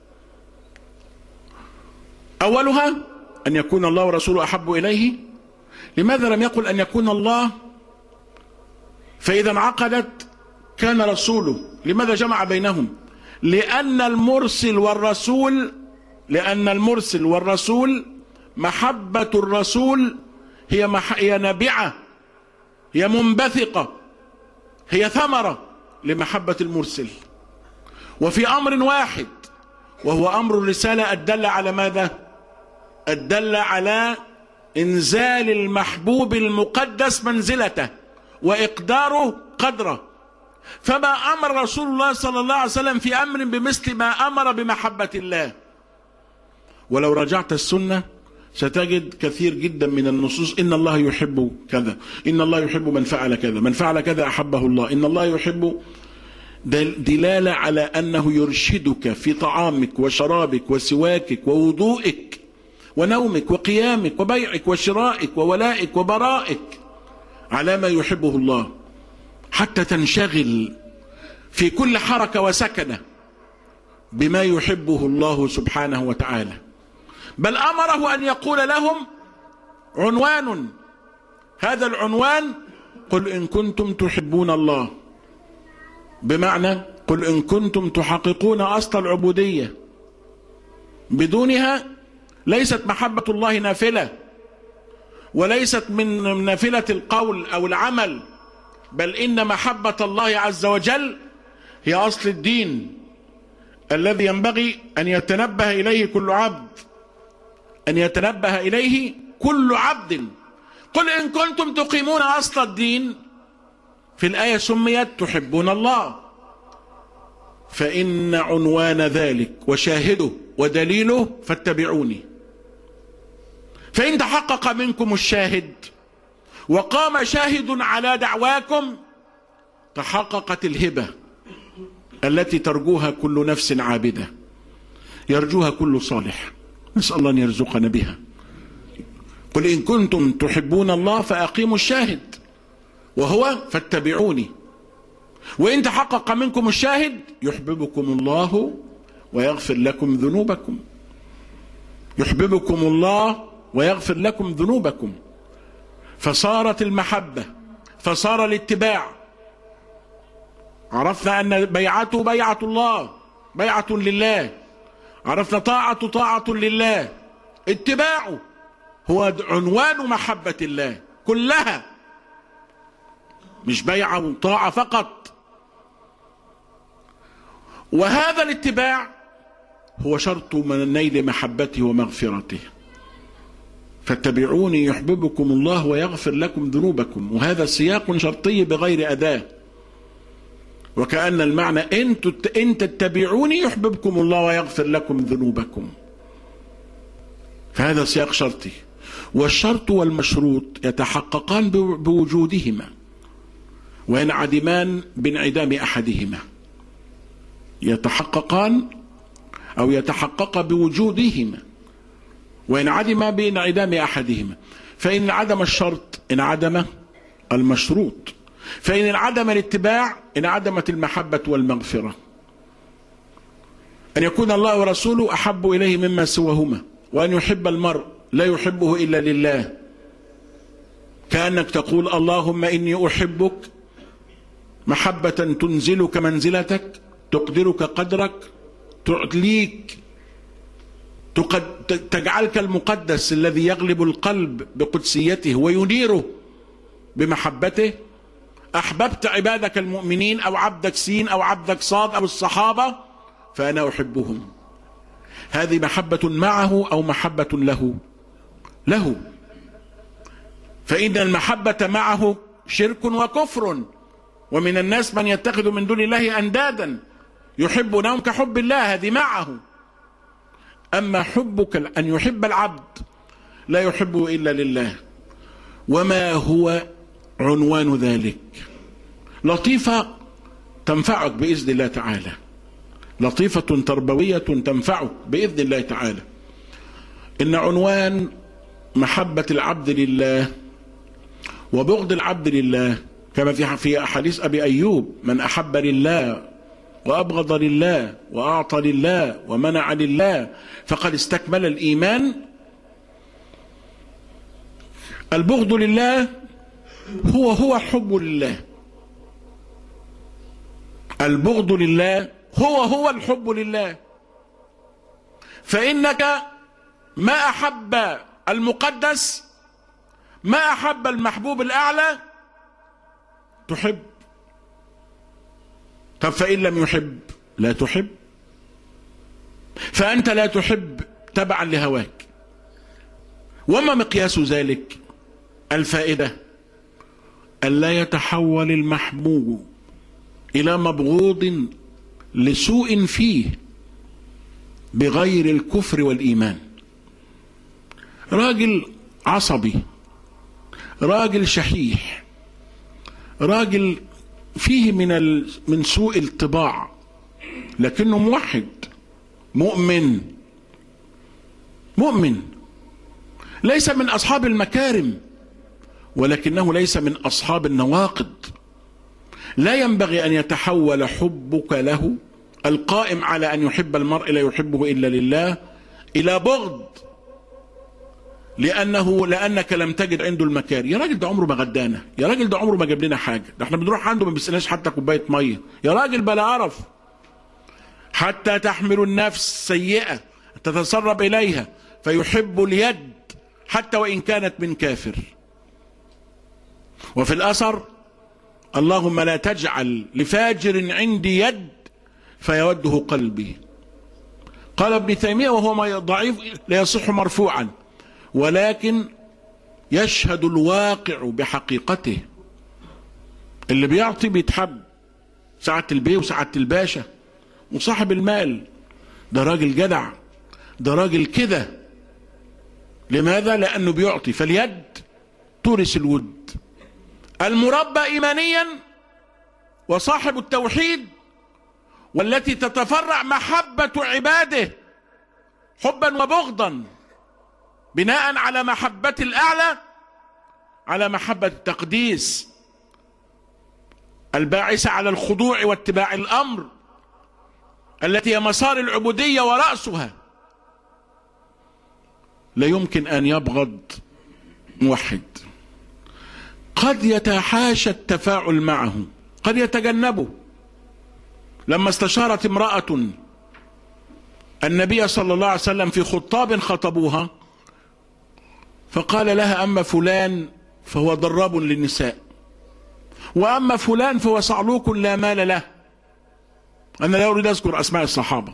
أولها أن يكون الله ورسوله أحب إليه. لماذا لم يقل أن يكون الله فإذا انعقدت كان رسوله؟ لماذا جمع بينهم؟ لأن المرسل والرسول لأن المرسل والرسول محبة الرسول هي مح... هي نابعة، هي منبثقة، هي ثمرة لمحبة المرسل. وفي أمر واحد وهو أمر الرسالة الدل على ماذا؟ الدل على إنزال المحبوب المقدس منزلته وإقداره قدره. فما أمر رسول الله صلى الله عليه وسلم في أمر بمثل ما أمر بمحبة الله. ولو رجعت السنة ستجد كثير جدا من النصوص: إن الله يحب كذا، إن الله يحب من فعل كذا، من فعل كذا أحبه الله، إن الله يحب، دلالة على أنه يرشدك في طعامك وشرابك وسواكك ووضوئك ونومك وقيامك وبيعك وشرائك وولائك وبرائك على ما يحبه الله، حتى تنشغل في كل حركة وسكنة بما يحبه الله سبحانه وتعالى. بل أمره أن يقول لهم عنوان، هذا العنوان: قل إن كنتم تحبون الله، بمعنى قل إن كنتم تحققون أصل العبودية. بدونها ليست محبة الله نافلة، وليست من نافلة القول أو العمل، بل إن محبة الله عز وجل هي أصل الدين الذي ينبغي أن يتنبه إليه كل عبد أن يتنبه إليه كل عبد. قل إن كنتم تقيمون أصل الدين، في الآية سميت تحبون الله، فإن عنوان ذلك وشاهده ودليله فاتبعوني. فإن تحقق منكم الشاهد وقام شاهد على دعواكم تحققت الهبة التي ترجوها كل نفس عابدة، يرجوها كل صالح، نسأل الله أن يرزقنا بها. قل إن كنتم تحبون الله فأقيموا الشاهد وهو فاتبعوني. وإن تحقق منكم الشاهد يحببكم الله ويغفر لكم ذنوبكم، يحببكم الله ويغفر لكم ذنوبكم. فصارت المحبة، فصار الاتباع. عرفنا أن بيعته بيعة الله، بيعة لله. عرفنا طاعة طاعة لله. اتباعه هو عنوان محبة الله كلها، مش بيعة وطاعة فقط. وهذا الاتباع هو شرط من نيل محبته ومغفرته. فاتبعوني يحببكم الله ويغفر لكم ذنوبكم، وهذا سياق شرطي بغير أداة، وكأن المعنى إن تتبعوني يحببكم الله ويغفر لكم ذنوبكم، فهذا سياق شرطي. والشرط والمشروط يتحققان بوجودهما، وينعدمان بانعدام أحدهما، يتحققان أو يتحقق بوجودهما وينعدم بانعدام أحدهما. فإن انعدم الشرط انعدم المشروط، فإن انعدم الاتباع انعدمت المحبة والمغفرة. أن يكون الله ورسوله أحب إليه مما سواهما، وأن يحب المرء لا يحبه إلا لله، كأنك تقول اللهم إني أحبك محبة تنزلك منزلتك، تقدرك قدرك، تعليك، تجعلك المقدس الذي يغلب القلب بقدسيته وينيره بمحبته. أحببت عبادك المؤمنين أو عبدك سين أو عبدك صاد أو الصحابة فأنا أحبهم. هذه محبة معه أو محبة له له فإن المحبة معه شرك وكفر، ومن الناس من يتخذ من دون الله أندادا يحبونهم كحب الله، هذه معه. أما حبك أن يحب العبد لا يحبه إلا لله. وما هو عنوان ذلك؟ لطيفة تنفعك بإذن الله تعالى، لطيفة تربوية تنفعك بإذن الله تعالى. إن عنوان محبة العبد لله وبغض العبد لله كما في في أحاديث أبي أيوب: من أحب لله وأبغض لله وأعطى لله ومنع لله فقد استكمل الإيمان. البغض لله هو هو حب لله، البغض لله هو هو الحب لله. فإنك ما أحب المقدس، ما أحب المحبوب الأعلى تحب. طب فإن لم يحب لا تحب، فأنت لا تحب تبعا لهواك. وما مقياس ذلك؟ الفائدة ألا يتحول المحبوب إلى مبغوض لسوء فيه بغير الكفر والإيمان. راجل عصبي، راجل شحيح، راجل فيه من ال... من سوء الطباع، لكنه موحد مؤمن مؤمن ليس من أصحاب المكارم، ولكنه ليس من أصحاب النواقض. لا ينبغي أن يتحول حبك له القائم على أن يحب المرء لا يحبه إلا لله إلى بغض لأنه لأنك لم تجد عنده المكارم. يا راجل ده عمره ما غدانا، يا راجل ده عمره ما جاب لنا حاجة، ده احنا بنروح عنده ما بيسقناش حتى كوباية مية، يا راجل بلا قرف. حتى تحمل النفس سيئة تتسرب إليها فيحب اليد حتى وإن كانت من كافر. وفي الأثر: اللهم لا تجعل لفاجر عندي يد فيوده قلبي. قال ابن تيمية وهو ضعيف لا يصح مرفوعا، ولكن يشهد الواقع بحقيقته. اللي بيعطي بيتحب، سعادة البيه وسعادة الباشا وصاحب المال، ده راجل جدع، ده راجل كده. لماذا؟ لأنه بيعطي. فاليد تورث الود. المربى إيمانيا وصاحب التوحيد والتي تتفرع محبة عباده حبا وبغضا بناء على محبة الأعلى، على محبة التقديس الباعثة على الخضوع واتباع الأمر، التي هي مسار العبودية ورأسها. لا يمكن أن يبغض موحد. قد يتحاشى التفاعل معه، قد يتجنبه. لما استشارت امرأة النبي صلى الله عليه وسلم في خطاب خطبوها فقال لها: أما فلان فهو ضراب للنساء، وأما فلان فهو صعلوك لا مال له. أنا لا أريد أذكر أسماء الصحابة.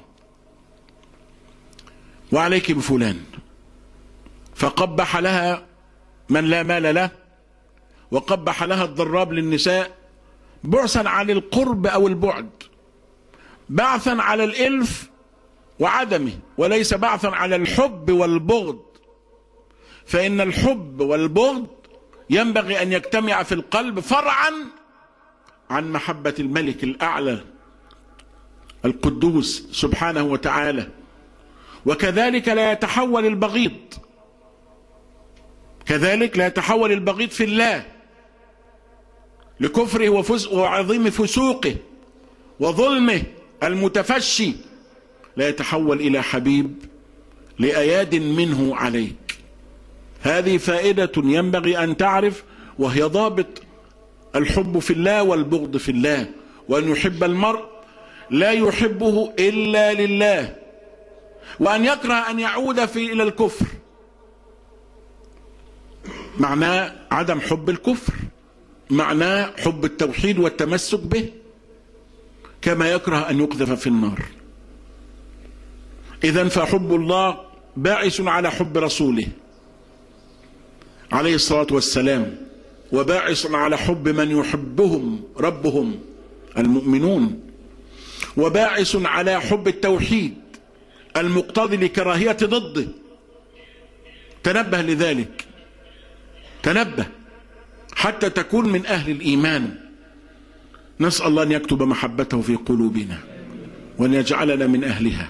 وعليك بفلان. فقبح لها من لا مال له، وقبح لها الضراب للنساء، بعثا عن القرب أو البعد، بعثا على الإلف وعدمه، وليس بعثا على الحب والبغض. فإن الحب والبغض ينبغي أن يجتمع في القلب فرعا عن محبة الملك الأعلى القدوس سبحانه وتعالى. وكذلك لا يتحول البغيض، كذلك لا يتحول البغيض في الله لكفره وعظيم فسوقه وظلمه المتفشي، لا يتحول إلى حبيب لأياد منه عليك. هذه فائدة ينبغي أن تعرف، وهي ضابط الحب في الله والبغض في الله، وأن يحب المرء لا يحبه إلا لله، وأن يكره أن يعود في إلى الكفر، معناه عدم حب الكفر، معناه حب التوحيد والتمسك به، كما يكره أن يقذف في النار. إذن فحب الله باعث على حب رسوله عليه الصلاة والسلام، وباعث على حب من يحبهم ربهم المؤمنون، وباعث على حب التوحيد المقتضي لكراهية ضده. تنبه لذلك، تنبه حتى تكون من أهل الإيمان. نسأل الله أن يكتب محبته في قلوبنا وأن يجعلنا من أهلها.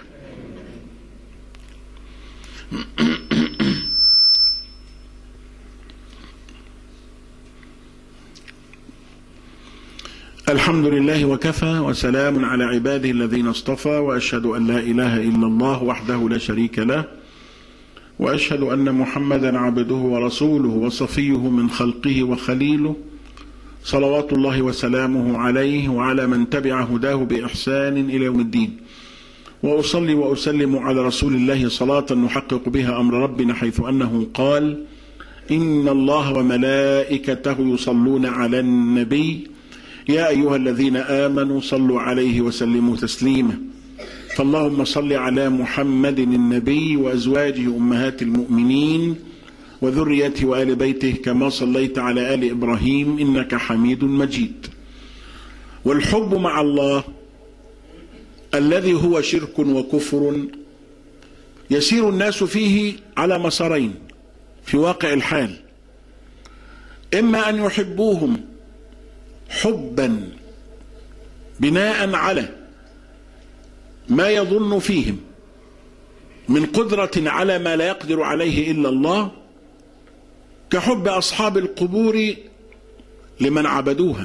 الحمد لله وكفى، وسلام على عباده الذين اصطفى، وأشهد أن لا إله إلا الله وحده لا شريك له، وأشهد أن محمدا عبده ورسوله وصفيه من خلقه وخليله، صلوات الله وسلامه عليه وعلى من تبع هداه بإحسان إلى يوم الدين. وأصلي وأسلم على رسول الله صلاة نحقق بها أمر ربنا، حيث أنه قال: إن الله وملائكته يصلون على النبي يا أيها الذين آمنوا صلوا عليه وسلموا تسليما. فاللهم صل على محمد النبي وأزواجه أمهات المؤمنين وذريته وآل بيته كما صليت على آل إبراهيم إنك حميد مجيد. والحب مع الله الذي هو شرك وكفر يسير الناس فيه على مسارين في واقع الحال: إما أن يحبوهم حبا بناء على ما يظن فيهم من قدرة على ما لا يقدر عليه إلا الله، كحب أصحاب القبور لمن عبدوها،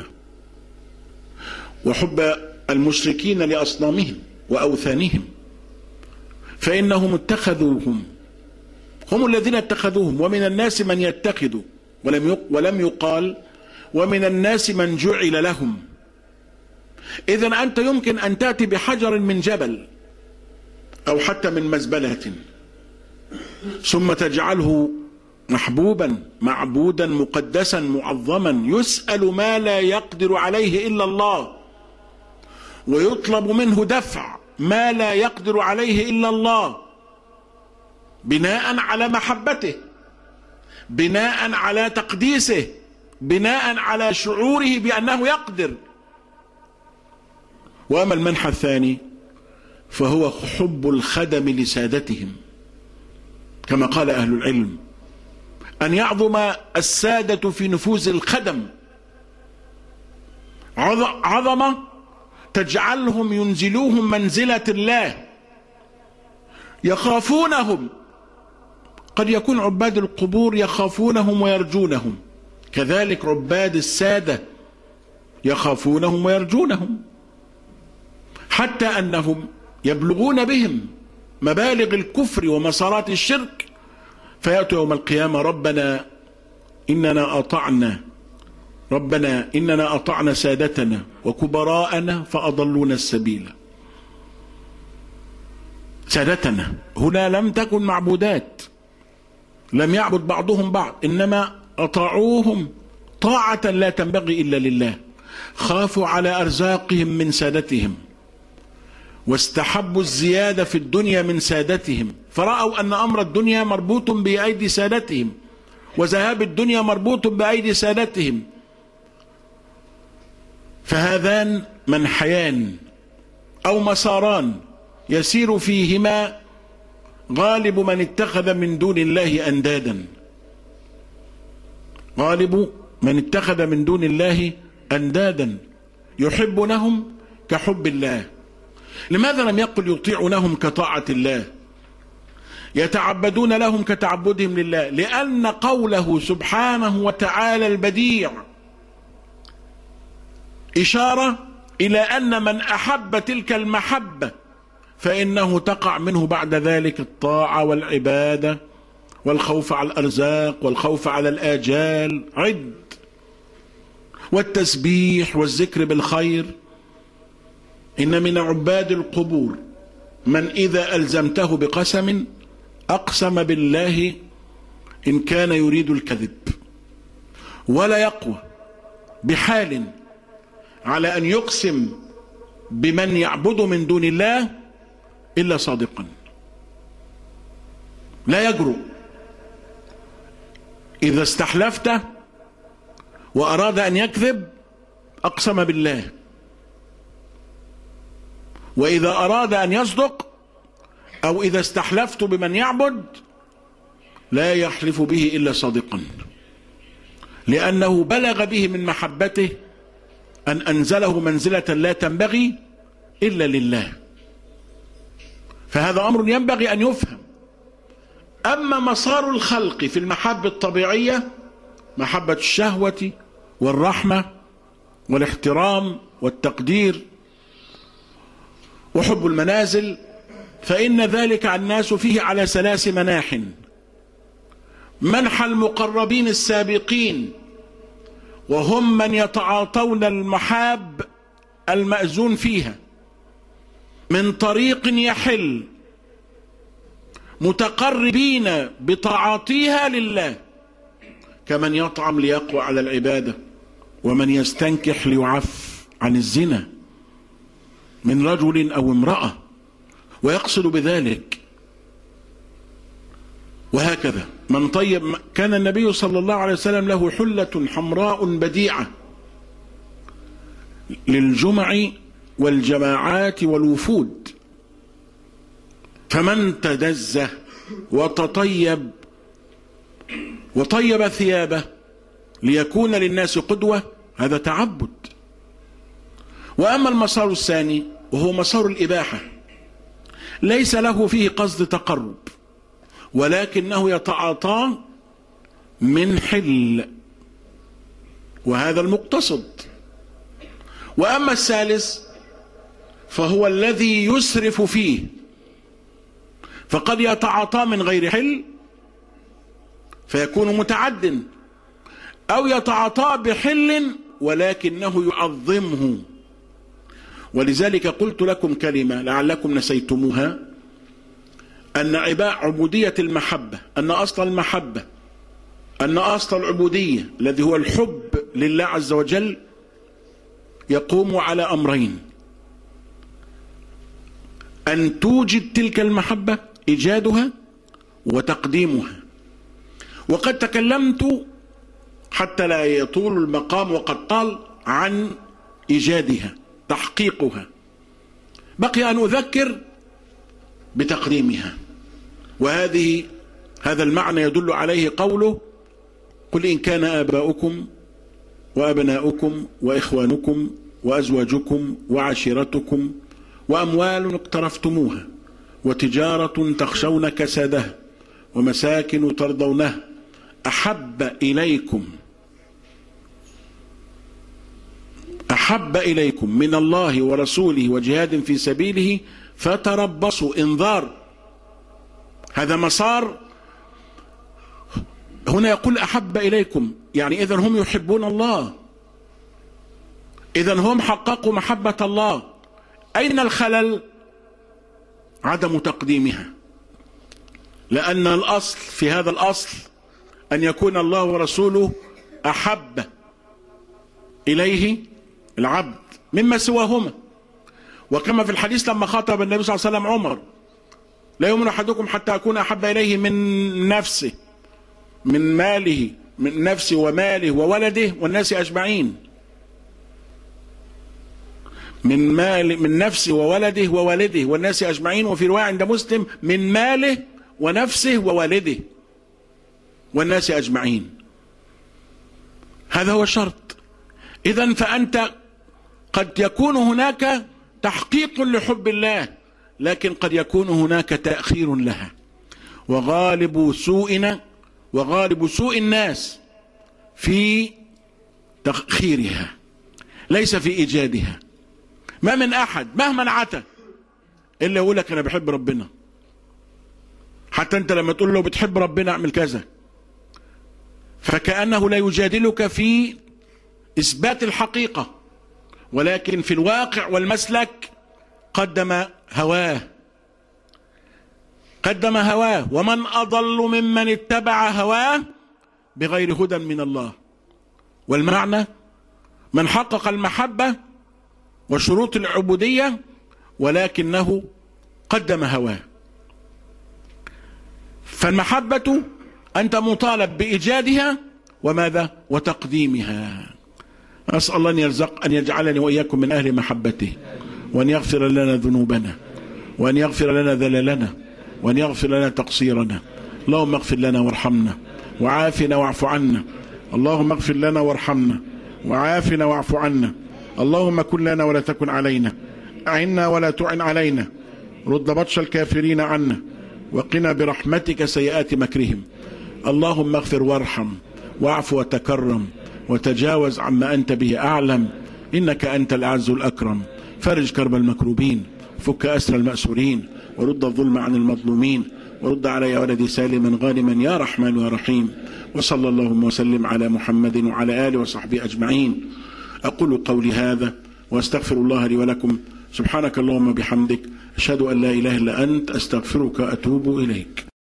وحب المشركين لأصنامهم وأوثانهم، فإنهم اتخذوهم، هم الذين اتخذوهم. ومن الناس من يتخذ، ولم يقال ومن الناس من جعل لهم. إذن أنت يمكن أن تأتي بحجر من جبل أو حتى من مزبلة ثم تجعله محبوبا معبودا مقدسا معظما، يسأل ما لا يقدر عليه إلا الله، ويطلب منه دفع ما لا يقدر عليه إلا الله، بناء على محبته، بناء على تقديسه، بناء على شعوره بأنه يقدر. وأما المنحى الثاني فهو حب الخدم لسادتهم، كما قال أهل العلم: أن يعظم السادة في نفوذ الخدم عظمة تجعلهم ينزلوهم منزلة الله، يخافونهم. قد يكون عباد القبور يخافونهم ويرجونهم، كذلك عباد السادة يخافونهم ويرجونهم، حتى أنهم يبلغون بهم مبالغ الكفر ومسارات الشرك، فيأتوا يوم القيامة: ربنا إننا أطعنا ربنا إننا أطعنا سادتنا وكبراءنا فأضلونا السبيل. سادتنا هنا لم تكن معبودات، لم يعبد بعضهم بعض، إنما أطاعوهم طاعة لا تنبغي إلا لله. خافوا على أرزاقهم من سادتهم، واستحبوا الزيادة في الدنيا من سادتهم، فرأوا أن أمر الدنيا مربوط بأيدي سادتهم، وذهاب الدنيا مربوط بأيدي سادتهم. فهذان منحيان أو مساران يسير فيهما غالب من اتخذ من دون الله أندادا، غالب من اتخذ من دون الله أندادا يحبونهم كحب الله. لماذا لم يقل يطيعونهم كطاعة الله، يتعبدون لهم كتعبدهم لله؟ لأن قوله سبحانه وتعالى البديع إشارة إلى أن من أحب تلك المحبة فإنه تقع منه بعد ذلك الطاعة والعبادة والخوف على الأرزاق والخوف على الآجال عد والتسبيح والذكر بالخير. إن من عباد القبور من إذا ألزمته بقسم أقسم بالله إن كان يريد الكذب، ولا يقوى بحال على أن يقسم بمن يعبد من دون الله إلا صادقا، لا يجرؤ. إذا استحلفته وأراد أن يكذب أقسم بالله، وإذا أراد أن يصدق أو إذا استحلفت بمن يعبد لا يحلف به إلا صادقا، لأنه بلغ به من محبته أن أنزله منزلة لا تنبغي إلا لله. فهذا أمر ينبغي أن يفهم. أما مسار الخلق في المحبة الطبيعية محبة الشهوة والرحمة والاحترام والتقدير وحب المنازل، فإن ذلك الناس فيه على ثلاث مناح: منح المقربين السابقين وهم من يتعاطون المحاب المأذون فيها من طريق يحل متقربين بتعاطيها لله، كمن يطعم ليقوى على العبادة ومن يستنكح ليعف عن الزنا من رجل أو امرأة ويقصد بذلك، وهكذا من طيب. كان النبي صلى الله عليه وسلم له حلة حمراء بديعة للجمع والجماعات والوفود، فمن تدزه وتطيب وطيب ثيابه ليكون للناس قدوة هذا تعبد. وأما المسار الثاني وهو مسار الإباحة ليس له فيه قصد تقرب ولكنه يتعاطى من حل، وهذا المقتصد. وأما الثالث فهو الذي يسرف فيه، فقد يتعاطى من غير حل فيكون متعد، أو يتعاطى بحل ولكنه يعظمه. ولذلك قلت لكم كلمة لعلكم نسيتموها، أن عبودية المحبة، أن أصل المحبة، أن أصل العبودية الذي هو الحب لله عز وجل يقوم على أمرين: أن توجد تلك المحبة، إيجادها وتقديمها. وقد تكلمت حتى لا يطول المقام وقد طال عن إيجادها تحقيقها، بقي أن أذكر بتقديمها. وهذه هذا المعنى يدل عليه قوله: قل إن كان آباؤكم وأبناؤكم وإخوانكم وأزواجكم وعشيرتكم وأموال اقترفتموها وتجارة تخشون كسادها ومساكن ترضونها أحب إليكم أحب إليكم من الله ورسوله وجهاد في سبيله فتربصوا. إنذار، هذا مسار. هنا يقول أحب إليكم، يعني إذن هم يحبون الله، إذن هم حققوا محبة الله. أين الخلل؟ عدم تقديمها، لأن الأصل في هذا الأصل أن يكون الله ورسوله أحب إليه العبد مما سواهما. وكما في الحديث لما خاطب النبي صلى الله عليه وسلم عمر: لا يؤمن أحدكم حتى أكون أحب إليه من نفسه، من ماله، من نفسه وماله وولده والناس أجمعين، من مال من نفسه وولده ووالده والناس أجمعين. وفي رواية عند مسلم: من ماله ونفسه ووالده والناس أجمعين. هذا هو الشرط. إذن فأنت قد يكون هناك تحقيق لحب الله، لكن قد يكون هناك تأخير لها. وغالب سوءنا وغالب سوء الناس في تأخيرها ليس في إيجادها. ما من أحد مهما عتى إلا يقول لك أنا بحب ربنا. حتى أنت لما تقول له بتحب ربنا اعمل كذا، فكأنه لا يجادلك في إثبات الحقيقة، ولكن في الواقع والمسلك قدم هواه قدم هواه ومن أضل ممن اتبع هواه بغير هدى من الله. والمعنى من حقق المحبة وشروط العبودية ولكنه قدم هواه. فالمحبة أنت مطالب بإيجادها وماذا وتقديمها. أسأل الله أن يرزق أن يجعلني وإياكم من أهل محبته، وأن يغفر لنا ذنوبنا، وأن يغفر لنا ذللنا، وأن يغفر لنا تقصيرنا. اللهم اغفر لنا وارحمنا وعافنا واعف عنا. اللهم اغفر لنا وارحمنا وعافنا واعف عنا. اللهم كن لنا ولا تكن علينا، أعنا ولا تعن علينا، رد بطش الكافرين عنا، وقنا برحمتك سيئات مكرهم. اللهم اغفر وارحم واعف وتكرم وتجاوز عما أنت به أعلم، إنك أنت الأعز الأكرم. فرج كرب المكروبين، فك أسر المأسورين، ورد الظلم عن المظلومين، ورد علي ولدي سالما غانما يا رحمن يا رحيم. وصلى اللهم وسلم على محمد وعلى آله وصحبه أجمعين. أقول قولي هذا وأستغفر الله لي ولكم. سبحانك اللهم بحمدك، أشهد أن لا إله إلا أنت، أستغفرك أتوب إليك.